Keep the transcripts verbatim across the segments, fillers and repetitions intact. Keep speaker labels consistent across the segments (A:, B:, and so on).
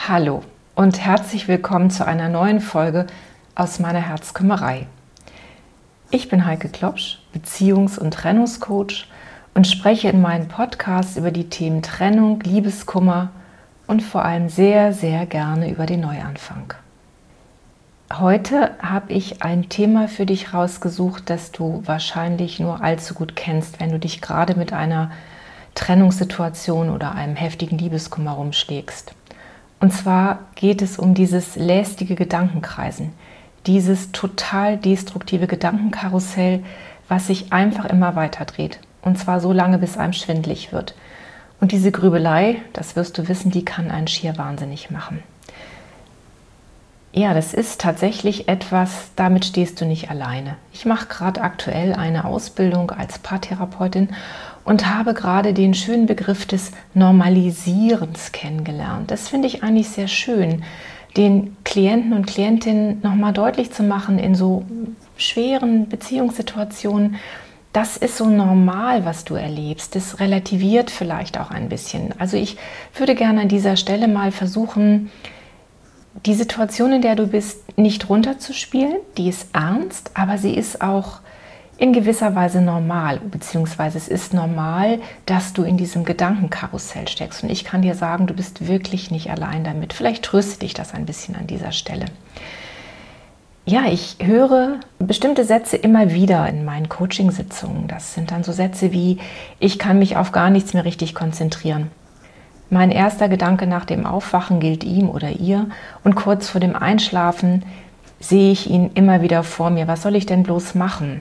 A: Hallo und herzlich willkommen zu einer neuen Folge aus meiner Herzkümmerei. Ich bin Heike Klopsch, Beziehungs- und Trennungscoach und spreche in meinen Podcasts über die Themen Trennung, Liebeskummer und vor allem sehr, sehr gerne über den Neuanfang. Heute habe ich ein Thema für dich rausgesucht, das du wahrscheinlich nur allzu gut kennst, wenn du dich gerade mit einer Trennungssituation oder einem heftigen Liebeskummer rumschlägst. Und zwar geht es um dieses lästige Gedankenkreisen, dieses total destruktive Gedankenkarussell, was sich einfach immer weiter dreht. Und zwar so lange, bis einem schwindelig wird. Und diese Grübelei, das wirst du wissen, die kann einen schier wahnsinnig machen. Ja, das ist tatsächlich etwas, damit stehst du nicht alleine. Ich mache gerade aktuell eine Ausbildung als Paartherapeutin und habe gerade den schönen Begriff des Normalisierens kennengelernt. Das finde ich eigentlich sehr schön, den Klienten und Klientinnen nochmal deutlich zu machen in so schweren Beziehungssituationen. Das ist so normal, was du erlebst. Das relativiert vielleicht auch ein bisschen. Also ich würde gerne an dieser Stelle mal versuchen, die Situation, in der du bist, nicht runterzuspielen. Die ist ernst, aber sie ist auch in gewisser Weise normal, beziehungsweise es ist normal, dass du in diesem Gedankenkarussell steckst. Und ich kann dir sagen, du bist wirklich nicht allein damit. Vielleicht tröstet dich das ein bisschen an dieser Stelle. Ja, ich höre bestimmte Sätze immer wieder in meinen Coaching-Sitzungen. Das sind dann so Sätze wie: Ich kann mich auf gar nichts mehr richtig konzentrieren. Mein erster Gedanke nach dem Aufwachen gilt ihm oder ihr und kurz vor dem Einschlafen sehe ich ihn immer wieder vor mir. Was soll ich denn bloß machen?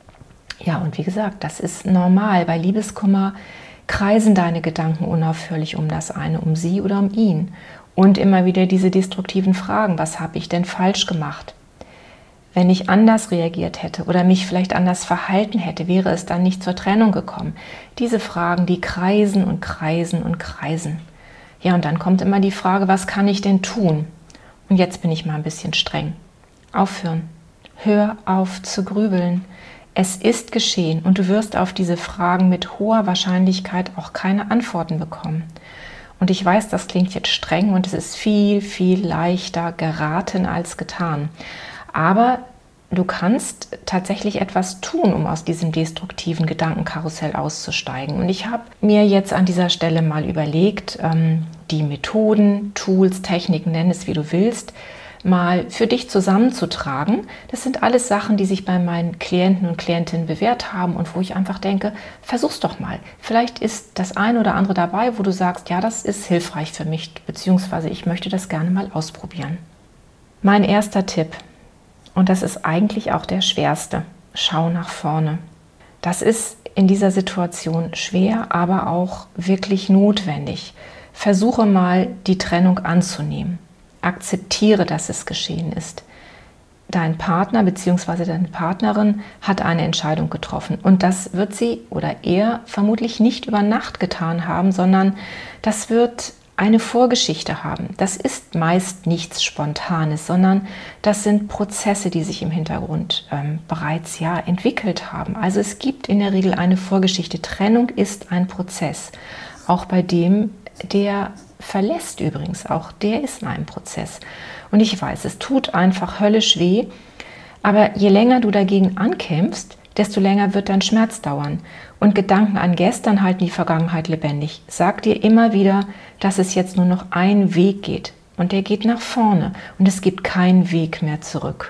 A: Ja, und wie gesagt, das ist normal. Bei Liebeskummer kreisen deine Gedanken unaufhörlich um das eine, um sie oder um ihn. Und immer wieder diese destruktiven Fragen: Was habe ich denn falsch gemacht? Wenn ich anders reagiert hätte oder mich vielleicht anders verhalten hätte, wäre es dann nicht zur Trennung gekommen. Diese Fragen, die kreisen und kreisen und kreisen. Ja, und dann kommt immer die Frage: Was kann ich denn tun? Und jetzt bin ich mal ein bisschen streng. Aufhören. Hör auf zu grübeln. Es ist geschehen und du wirst auf diese Fragen mit hoher Wahrscheinlichkeit auch keine Antworten bekommen. Und ich weiß, das klingt jetzt streng und es ist viel, viel leichter geraten als getan. Aber du kannst tatsächlich etwas tun, um aus diesem destruktiven Gedankenkarussell auszusteigen. Und ich habe mir jetzt an dieser Stelle mal überlegt, die Methoden, Tools, Techniken, nenn es wie du willst, mal für dich zusammenzutragen. Das sind alles Sachen, die sich bei meinen Klienten und Klientinnen bewährt haben und wo ich einfach denke, versuch's doch mal. Vielleicht ist das eine oder andere dabei, wo du sagst, ja, das ist hilfreich für mich, beziehungsweise ich möchte das gerne mal ausprobieren. Mein erster Tipp: Und das ist eigentlich auch der schwerste: Schau nach vorne. Das ist in dieser Situation schwer, aber auch wirklich notwendig. Versuche mal, die Trennung anzunehmen. Akzeptiere, dass es geschehen ist. Dein Partner bzw. deine Partnerin hat eine Entscheidung getroffen. Und das wird sie oder er vermutlich nicht über Nacht getan haben, sondern das wird eine Vorgeschichte haben. Das ist meist nichts Spontanes, sondern das sind Prozesse, die sich im Hintergrund ähm, bereits ja entwickelt haben. Also es gibt in der Regel eine Vorgeschichte. Trennung ist ein Prozess. Auch bei dem, der verlässt übrigens, auch der ist in einem Prozess. Und ich weiß, es tut einfach höllisch weh, aber je länger du dagegen ankämpfst, desto länger wird dein Schmerz dauern. Und Gedanken an gestern halten die Vergangenheit lebendig. Sag dir immer wieder, dass es jetzt nur noch einen Weg geht. Und der geht nach vorne. Und es gibt keinen Weg mehr zurück.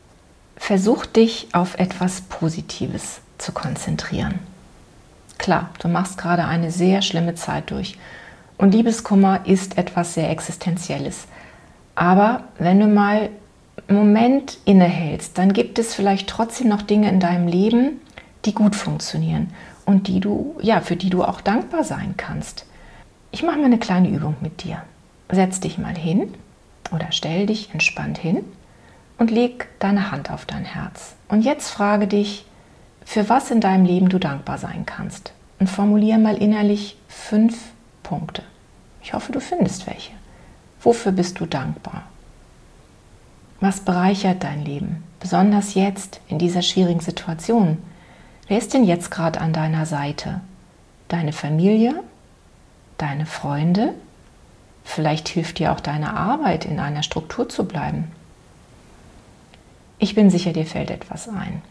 A: Versuch dich auf etwas Positives zu konzentrieren. Klar, du machst gerade eine sehr schlimme Zeit durch. Und Liebeskummer ist etwas sehr Existenzielles. Aber wenn du mal einen Moment innehältst, dann gibt es vielleicht trotzdem noch Dinge in deinem Leben, die gut funktionieren und die du, ja, für die du auch dankbar sein kannst. Ich mache mal eine kleine Übung mit dir. Setz dich mal hin oder stell dich entspannt hin und leg deine Hand auf dein Herz. Und jetzt frage dich, für was in deinem Leben du dankbar sein kannst. Und formuliere mal innerlich fünf Punkte. Ich hoffe, du findest welche. Wofür bist du dankbar? Was bereichert dein Leben? Besonders jetzt in dieser schwierigen Situation. Wer ist denn jetzt gerade an deiner Seite? Deine Familie? Deine Freunde? Vielleicht hilft dir auch deine Arbeit, in einer Struktur zu bleiben. Ich bin sicher, dir fällt etwas ein.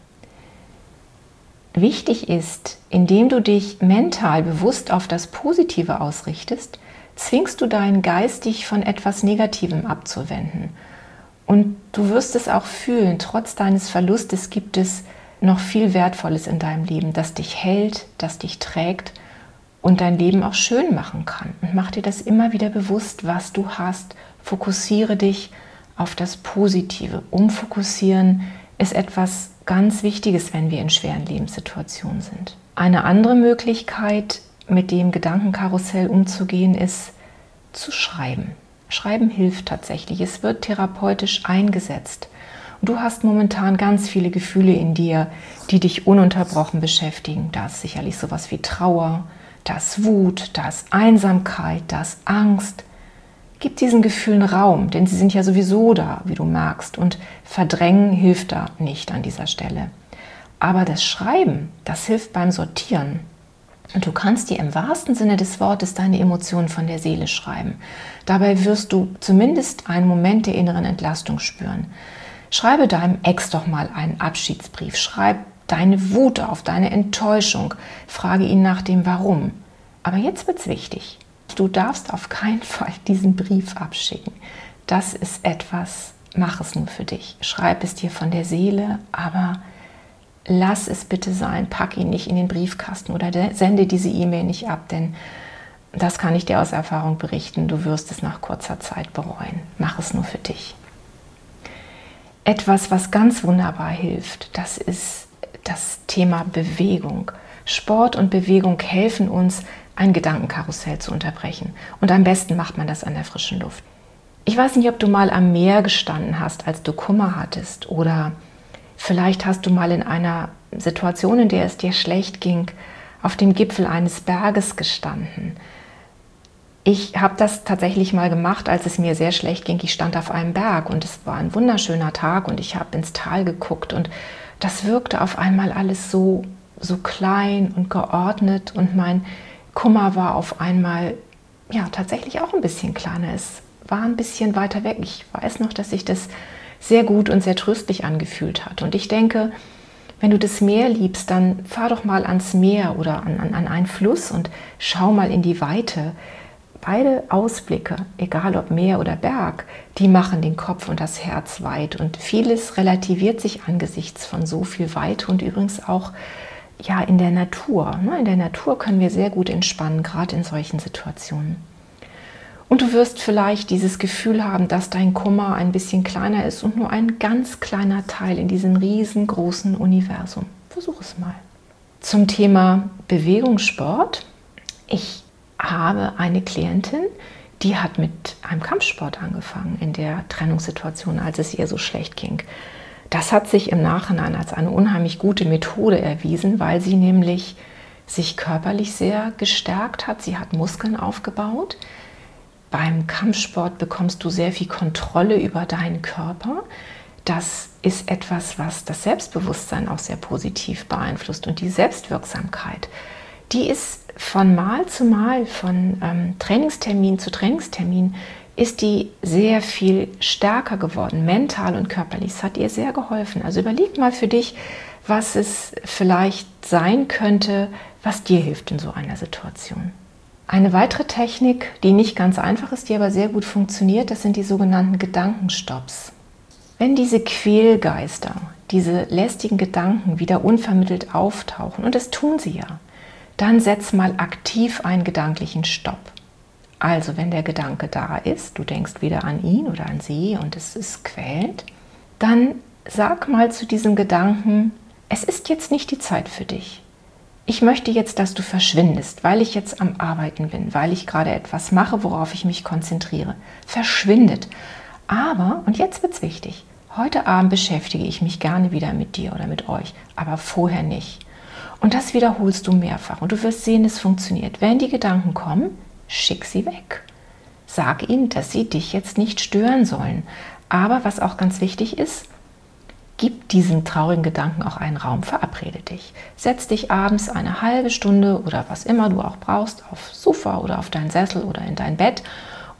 A: Wichtig ist, indem du dich mental bewusst auf das Positive ausrichtest, zwingst du deinen Geist, dich von etwas Negativem abzuwenden. Und du wirst es auch fühlen, trotz deines Verlustes gibt es noch viel Wertvolles in deinem Leben, das dich hält, das dich trägt und dein Leben auch schön machen kann. Und mach dir das immer wieder bewusst, was du hast. Fokussiere dich auf das Positive. Umfokussieren ist etwas ganz Wichtiges, wenn wir in schweren Lebenssituationen sind. Eine andere Möglichkeit, mit dem Gedankenkarussell umzugehen, ist zu schreiben. Schreiben hilft tatsächlich. Es wird therapeutisch eingesetzt. Und du hast momentan ganz viele Gefühle in dir, die dich ununterbrochen beschäftigen. Da ist sicherlich sowas wie Trauer, da ist Wut, da ist Einsamkeit, da ist Angst. Gib diesen Gefühlen Raum, denn sie sind ja sowieso da, wie du merkst. Und Verdrängen hilft da nicht an dieser Stelle. Aber das Schreiben, das hilft beim Sortieren. Und du kannst dir im wahrsten Sinne des Wortes deine Emotionen von der Seele schreiben. Dabei wirst du zumindest einen Moment der inneren Entlastung spüren. Schreibe deinem Ex doch mal einen Abschiedsbrief. Schreib deine Wut auf, deine Enttäuschung. Frage ihn nach dem Warum. Aber jetzt wird's wichtig. Du darfst auf keinen Fall diesen Brief abschicken. Das ist etwas, mach es nur für dich. Schreib es dir von der Seele, aber lass es bitte sein. Pack ihn nicht in den Briefkasten oder sende diese E-Mail nicht ab, denn das kann ich dir aus Erfahrung berichten. Du wirst es nach kurzer Zeit bereuen. Mach es nur für dich. Etwas, was ganz wunderbar hilft, das ist das Thema Bewegung. Sport und Bewegung helfen uns, ein Gedankenkarussell zu unterbrechen. Und am besten macht man das an der frischen Luft. Ich weiß nicht, ob du mal am Meer gestanden hast, als du Kummer hattest, oder vielleicht hast du mal in einer Situation, in der es dir schlecht ging, auf dem Gipfel eines Berges gestanden. Ich habe das tatsächlich mal gemacht, als es mir sehr schlecht ging. Ich stand auf einem Berg und es war ein wunderschöner Tag und ich habe ins Tal geguckt und das wirkte auf einmal alles so, so klein und geordnet und mein Kummer war auf einmal ja tatsächlich auch ein bisschen kleiner. Es war ein bisschen weiter weg. Ich weiß noch, dass sich das sehr gut und sehr tröstlich angefühlt hat. Und ich denke, wenn du das Meer liebst, dann fahr doch mal ans Meer oder an, an, an einen Fluss und schau mal in die Weite. Beide Ausblicke, egal ob Meer oder Berg, die machen den Kopf und das Herz weit. Und vieles relativiert sich angesichts von so viel Weite und übrigens auch ja, in der Natur. In der Natur können wir sehr gut entspannen, gerade in solchen Situationen. Und du wirst vielleicht dieses Gefühl haben, dass dein Kummer ein bisschen kleiner ist und nur ein ganz kleiner Teil in diesem riesengroßen Universum. Versuch es mal. Zum Thema Bewegungssport. Ich habe eine Klientin, die hat mit einem Kampfsport angefangen in der Trennungssituation, als es ihr so schlecht ging. Das hat sich im Nachhinein als eine unheimlich gute Methode erwiesen, weil sie nämlich sich körperlich sehr gestärkt hat. Sie hat Muskeln aufgebaut. Beim Kampfsport bekommst du sehr viel Kontrolle über deinen Körper. Das ist etwas, was das Selbstbewusstsein auch sehr positiv beeinflusst. Und die Selbstwirksamkeit, die ist von Mal zu Mal, von ähm, Trainingstermin zu Trainingstermin, ist die sehr viel stärker geworden, mental und körperlich. Es hat ihr sehr geholfen. Also überleg mal für dich, was es vielleicht sein könnte, was dir hilft in so einer Situation. Eine weitere Technik, die nicht ganz einfach ist, die aber sehr gut funktioniert, das sind die sogenannten Gedankenstopps. Wenn diese Quälgeister, diese lästigen Gedanken wieder unvermittelt auftauchen, und das tun sie ja, dann setz mal aktiv einen gedanklichen Stopp. Also wenn der Gedanke da ist, du denkst wieder an ihn oder an sie und es ist quälend, dann sag mal zu diesem Gedanken, es ist jetzt nicht die Zeit für dich. Ich möchte jetzt, dass du verschwindest, weil ich jetzt am Arbeiten bin, weil ich gerade etwas mache, worauf ich mich konzentriere. Verschwindet. Aber, und jetzt wird's wichtig, heute Abend beschäftige ich mich gerne wieder mit dir oder mit euch, aber vorher nicht. Und das wiederholst du mehrfach und du wirst sehen, es funktioniert. Wenn die Gedanken kommen, schick sie weg. Sag ihnen, dass sie dich jetzt nicht stören sollen. Aber was auch ganz wichtig ist, gib diesen traurigen Gedanken auch einen Raum, verabrede dich. Setz dich abends eine halbe Stunde oder was immer du auch brauchst, aufs Sofa oder auf deinen Sessel oder in dein Bett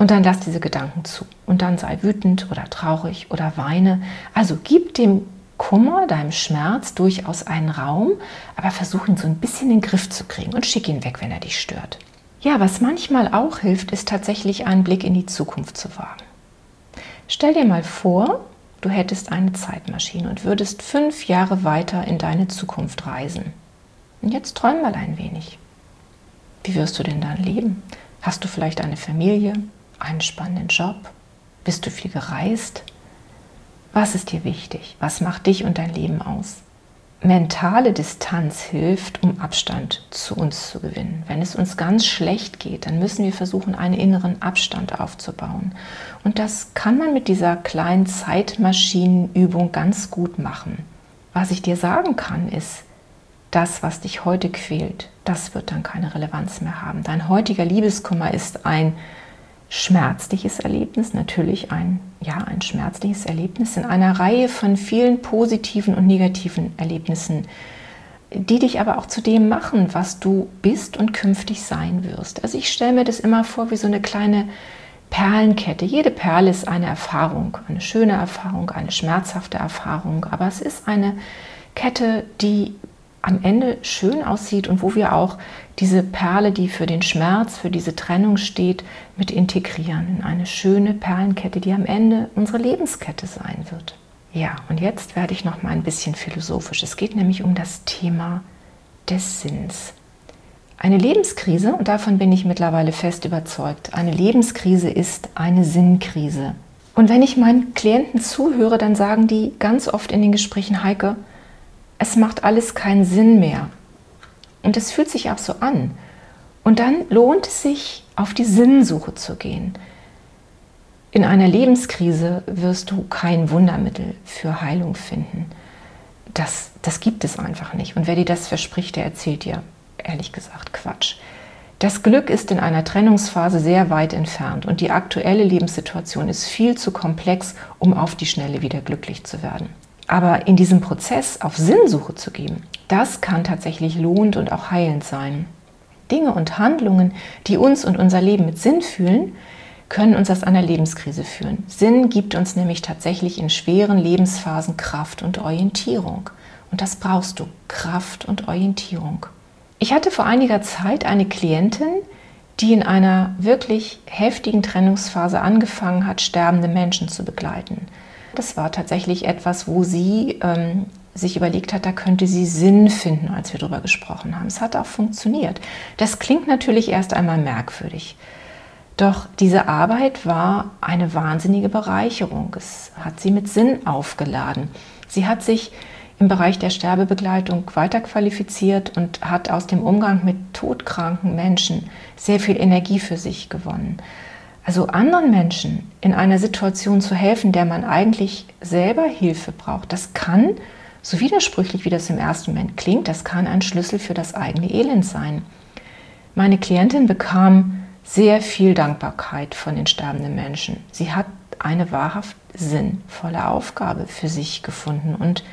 A: Und dann lass diese Gedanken zu. Und dann sei wütend oder traurig oder weine. Also gib dem Kummer, deinem Schmerz durchaus einen Raum, aber versuch ihn so ein bisschen in den Griff zu kriegen und schick ihn weg, wenn er dich stört. Ja, was manchmal auch hilft, ist tatsächlich einen Blick in die Zukunft zu wagen. Stell dir mal vor, du hättest eine Zeitmaschine und würdest fünf Jahre weiter in deine Zukunft reisen. Und jetzt träum mal ein wenig. Wie wirst du denn dann leben? Hast du vielleicht eine Familie, einen spannenden Job? Bist du viel gereist? Was ist dir wichtig? Was macht dich und dein Leben aus? Mentale Distanz hilft, um Abstand zu uns zu gewinnen. Wenn es uns ganz schlecht geht, dann müssen wir versuchen, einen inneren Abstand aufzubauen. Und das kann man mit dieser kleinen Zeitmaschinenübung ganz gut machen. Was ich dir sagen kann, ist, das, was dich heute quält, das wird dann keine Relevanz mehr haben. Dein heutiger Liebeskummer ist ein schmerzliches Erlebnis, natürlich ein, ja, ein schmerzliches Erlebnis in einer Reihe von vielen positiven und negativen Erlebnissen, die dich aber auch zu dem machen, was du bist und künftig sein wirst. Also ich stelle mir das immer vor wie so eine kleine Perlenkette. Jede Perle ist eine Erfahrung, eine schöne Erfahrung, eine schmerzhafte Erfahrung, aber es ist eine Kette, die am Ende schön aussieht und wo wir auch diese Perle, die für den Schmerz, für diese Trennung steht, mit integrieren in eine schöne Perlenkette, die am Ende unsere Lebenskette sein wird. Ja, und jetzt werde ich noch mal ein bisschen philosophisch. Es geht nämlich um das Thema des Sinns. Eine Lebenskrise, und davon bin ich mittlerweile fest überzeugt, eine Lebenskrise ist eine Sinnkrise. Und wenn ich meinen Klienten zuhöre, dann sagen die ganz oft in den Gesprächen, Heike, es macht alles keinen Sinn mehr. Und es fühlt sich auch so an. Und dann lohnt es sich, auf die Sinnsuche zu gehen. In einer Lebenskrise wirst du kein Wundermittel für Heilung finden. Das, das gibt es einfach nicht. Und wer dir das verspricht, der erzählt dir, ehrlich gesagt, Quatsch. Das Glück ist in einer Trennungsphase sehr weit entfernt und die aktuelle Lebenssituation ist viel zu komplex, um auf die Schnelle wieder glücklich zu werden. Aber in diesem Prozess auf Sinnsuche zu gehen, das kann tatsächlich lohnend und auch heilend sein. Dinge und Handlungen, die uns und unser Leben mit Sinn fühlen, können uns aus einer Lebenskrise führen. Sinn gibt uns nämlich tatsächlich in schweren Lebensphasen Kraft und Orientierung. Und das brauchst du, Kraft und Orientierung. Ich hatte vor einiger Zeit eine Klientin, die in einer wirklich heftigen Trennungsphase angefangen hat, sterbende Menschen zu begleiten. Das war tatsächlich etwas, wo sie ähm, sich überlegt hat, da könnte sie Sinn finden, als wir darüber gesprochen haben. Es hat auch funktioniert. Das klingt natürlich erst einmal merkwürdig. Doch diese Arbeit war eine wahnsinnige Bereicherung. Es hat sie mit Sinn aufgeladen. Sie hat sich im Bereich der Sterbebegleitung weiterqualifiziert und hat aus dem Umgang mit todkranken Menschen sehr viel Energie für sich gewonnen. Also anderen Menschen in einer Situation zu helfen, der man eigentlich selber Hilfe braucht, das kann, so widersprüchlich wie das im ersten Moment klingt, das kann ein Schlüssel für das eigene Elend sein. Meine Klientin bekam sehr viel Dankbarkeit von den sterbenden Menschen. Sie hat eine wahrhaft sinnvolle Aufgabe für sich gefunden und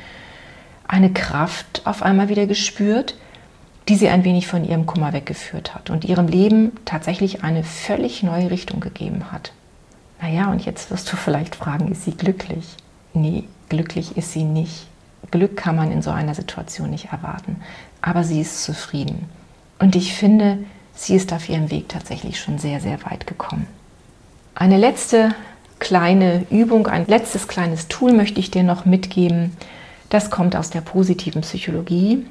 A: eine Kraft auf einmal wieder gespürt, die sie ein wenig von ihrem Kummer weggeführt hat und ihrem Leben tatsächlich eine völlig neue Richtung gegeben hat. Naja, und jetzt wirst du vielleicht fragen, ist sie glücklich? Nee, glücklich ist sie nicht. Glück kann man in so einer Situation nicht erwarten, aber sie ist zufrieden. Und ich finde, sie ist auf ihrem Weg tatsächlich schon sehr, sehr weit gekommen. Eine letzte kleine Übung, ein letztes kleines Tool möchte ich dir noch mitgeben. Das kommt aus der positiven Psychologie.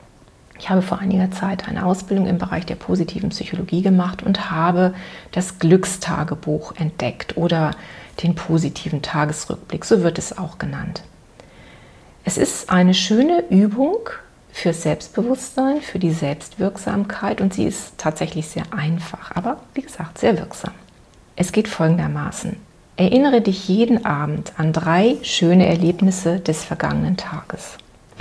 A: Ich habe vor einiger Zeit eine Ausbildung im Bereich der positiven Psychologie gemacht und habe das Glückstagebuch entdeckt oder den positiven Tagesrückblick, so wird es auch genannt. Es ist eine schöne Übung fürs Selbstbewusstsein, für die Selbstwirksamkeit und sie ist tatsächlich sehr einfach, aber wie gesagt sehr wirksam. Es geht folgendermaßen. Erinnere dich jeden Abend an drei schöne Erlebnisse des vergangenen Tages.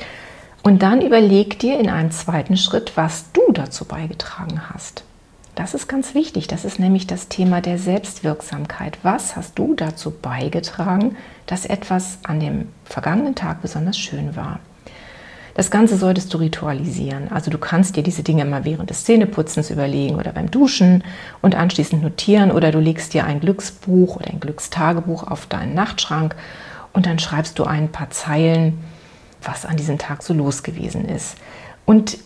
A: Und dann überleg dir in einem zweiten Schritt, was du dazu beigetragen hast. Das ist ganz wichtig, das ist nämlich das Thema der Selbstwirksamkeit. Was hast du dazu beigetragen, dass etwas an dem vergangenen Tag besonders schön war? Das Ganze solltest du ritualisieren. Also du kannst dir diese Dinge immer während des Zähneputzens überlegen oder beim Duschen und anschließend notieren, oder du legst dir ein Glücksbuch oder ein Glückstagebuch auf deinen Nachtschrank und dann schreibst du ein paar Zeilen, was an diesem Tag so los gewesen ist. Und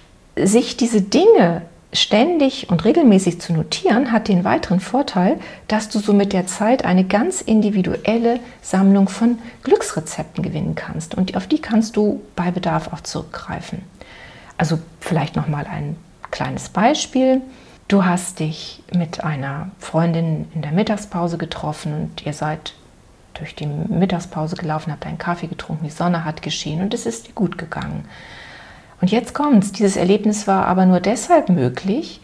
A: sich diese Dinge ständig und regelmäßig zu notieren, hat den weiteren Vorteil, dass du so mit der Zeit eine ganz individuelle Sammlung von Glücksrezepten gewinnen kannst. Und auf die kannst du bei Bedarf auch zurückgreifen. Also vielleicht noch mal ein kleines Beispiel. Du hast dich mit einer Freundin in der Mittagspause getroffen und ihr seid durch die Mittagspause gelaufen, habt einen Kaffee getrunken, die Sonne hat geschienen und es ist dir gut gegangen. Und jetzt kommt's. Dieses Erlebnis war aber nur deshalb möglich,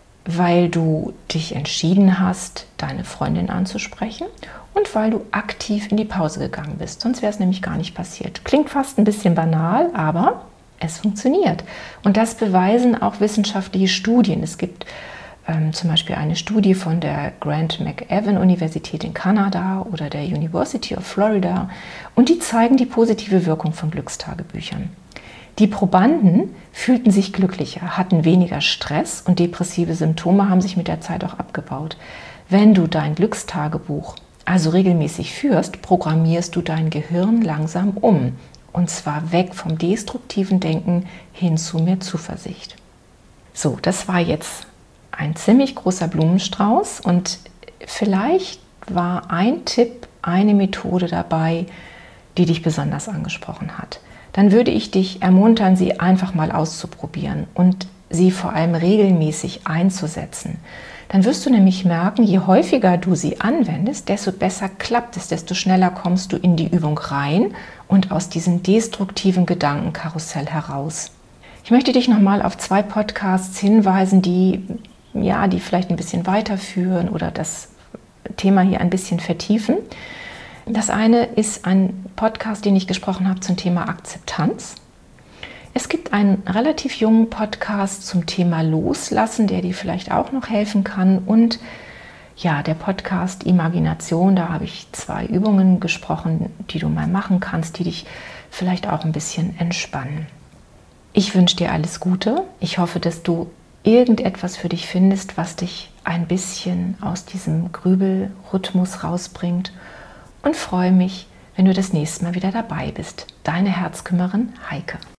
A: weil du dich entschieden hast, deine Freundin anzusprechen und weil du aktiv in die Pause gegangen bist. Sonst wäre es nämlich gar nicht passiert. Klingt fast ein bisschen banal, aber es funktioniert. Und das beweisen auch wissenschaftliche Studien. Es gibt ähm, zum Beispiel eine Studie von der Grant McEwan Universität in Kanada oder der University of Florida und die zeigen die positive Wirkung von Glückstagebüchern. Die Probanden fühlten sich glücklicher, hatten weniger Stress und depressive Symptome haben sich mit der Zeit auch abgebaut. Wenn du dein Glückstagebuch also regelmäßig führst, programmierst du dein Gehirn langsam um. Und zwar weg vom destruktiven Denken hin zu mehr Zuversicht. So, das war jetzt ein ziemlich großer Blumenstrauß und vielleicht war ein Tipp, eine Methode dabei, die dich besonders angesprochen hat. Dann würde ich dich ermuntern, sie einfach mal auszuprobieren und sie vor allem regelmäßig einzusetzen. Dann wirst du nämlich merken, je häufiger du sie anwendest, desto besser klappt es, desto schneller kommst du in die Übung rein und aus diesem destruktiven Gedankenkarussell heraus. Ich möchte dich nochmal auf zwei Podcasts hinweisen, die, ja, die vielleicht ein bisschen weiterführen oder das Thema hier ein bisschen vertiefen. Das eine ist ein Podcast, den ich gesprochen habe zum Thema Akzeptanz. Es gibt einen relativ jungen Podcast zum Thema Loslassen, der dir vielleicht auch noch helfen kann. Und ja, der Podcast Imagination, da habe ich zwei Übungen gesprochen, die du mal machen kannst, die dich vielleicht auch ein bisschen entspannen. Ich wünsche dir alles Gute. Ich hoffe, dass du irgendetwas für dich findest, was dich ein bisschen aus diesem Grübelrhythmus rausbringt. Und freue mich, wenn du das nächste Mal wieder dabei bist. Deine Herzkümmerin Heike.